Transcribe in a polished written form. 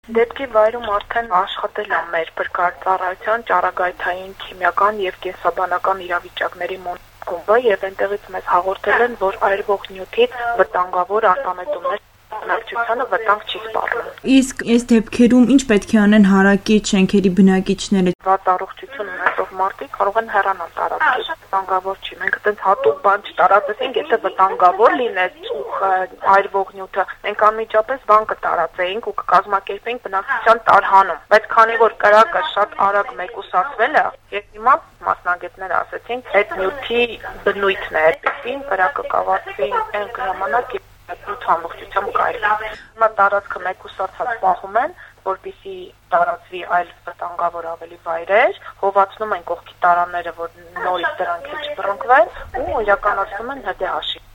Դեպքի վայրում արդեն աշխատել է մեր փրկարարության ճառագայթային քիմիական եւ կենսաբանական իրավիճակների մոնիտորինգը եւ այնտեղից մեզ հաղորդել են, որ այրվող նյութից վտանգավոր արտանետումներ բնակչությանը վտանգ չի սպառնում։ Իսկ այս դեպքերում ինչ պետք է անեն հարակից շենքերի բնակիչները։ Վատ առողջություն ունեցող մարդիկ կարող են հեռանալ տարածքից։ Վտանգավոր չի։ Մենք այդպես հատուկ բան չտարածեցինք, եթե վտանգավոր լիներ ծուխը, այրվող նյութը, մենք անմիջապես բան կտարածեինք ու կկազմակերպեինք բնակչության տարհանում։ Բայց քանի որ կրակը շատ արագ մեկուսացվել է, եւ հիմա մասնագետները ասեցին, այդ նյութի բնույթն է այդպեսին, կրակը կավարտվի այն ժամանակ ամբողջությամբ կարելի։ Հիմա տարածքը մեկուսացած պահում են, որպեսզի տարածվի այլ վտանգավոր ավելի վայրեր, հովացնում են կողքի տարաները, որ նորից դրանք չբռնկվեն ու իրականացնում են ՀԴՀ-ի։